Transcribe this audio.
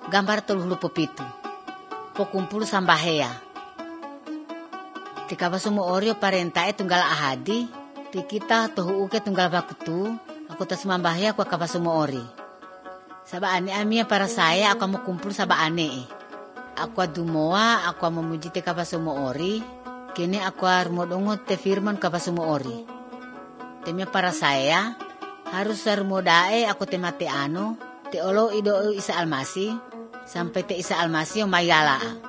gambar 37. Pokumpul sambahea. Tika basumo orio parentae tunggal ahadi, tikita tohu uke tunggal bakutu, aku tas mambahea aku kabasumo ori. Saba ane amia para saya aku mau kumpul saba ane. Aku adumoa, aku memuji te kabasumo ori, kini aku armodongo te firman kabasumo ori. Temia para saya harus armodae aku temate ano, te olo ido Isa Almasi sampai te Isa Almasi o mayala.